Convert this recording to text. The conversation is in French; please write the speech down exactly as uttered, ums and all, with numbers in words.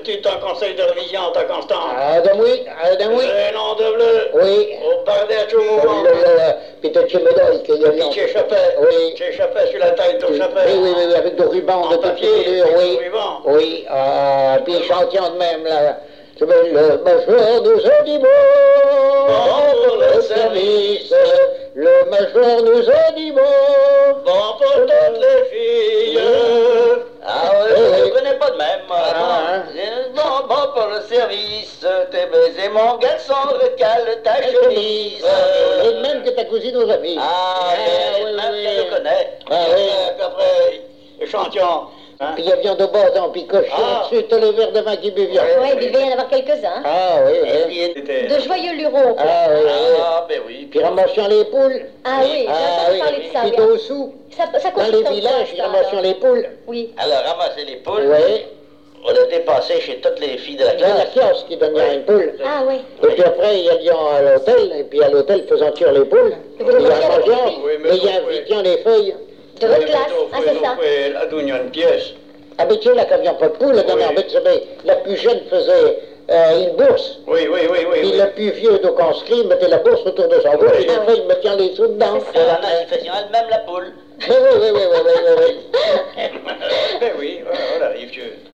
tu ton conseil de révision, ta constante? Ah, de oui, ah, de oui. Le nom de bleu. Oui. Au bardage au mouvement. Puis tu tu me donnes qu'il y a Puis tu échappais. Oui. Tu échappais sur la tête, tu échappais. Oui, oui, oui, avec des rubans En de toute papier, couleur, avec oui. des rubans. Oui, ah, puis chantions de même, là. Tu veux le mâchoire nous a dit bon, Bon pour le service. Le mâchoire nous a dit bon. Bon pour toutes les filles. Ah oui, Oui, je oui. ne connais pas de même. Ah, Bon, bon pour le service, t'es baisé mon garçon, recale ta chemise. Et de même que ta cousine aux amis. Ah, oui, même oui. je le connais. Ah, oui. Puis après, échantillon. Hein? Puis il y a viande de bordon, puis cochon Ah. dessus, t'as les verres de vin qui buvent. Oui, il devait y en avoir quelques-uns. Ah oui, Et oui. puis, C'était- De joyeux lurons, quoi. Ah oui, oui. ah, ben oui. Puis ramassions les poules. Ah oui, j'ai entendu parler de ça. Puis oui. dessous, Ça, ça dans consiste les en quoi, villages, ils ça, ramassions alors les poules. Oui. Alors, ramasser les poules, Oui. on était passé chez toutes les filles de la Il y a la classe. kiosque qui donnait une poule. Ah oui. Et puis après, il y allions à l'hôtel, et puis à l'hôtel, faisant cuire les poules. Et vous les Il y a mangez avec les mangeant, filles? Oui, mais mais il y a vous, oui. invitant les feuilles. De votre classe, ah c'est ça. Oui, la dougne une pièce. Habitué, là, quand il n'y a pas de poule, la dernière Oui. bête, mais la plus jeune faisait euh, une bourse. Oui, oui, oui, oui. Puis oui. le plus vieux, donc inscrit, mettait la bourse autour de sa bouche, et les feuilles mettaient les sous dedans. Il y en a qui faisaient elle-même la poule. Oui, oui, oui, oui, oui, oui, oui. Ben oui, voilà, voilà, arrive, Dieu.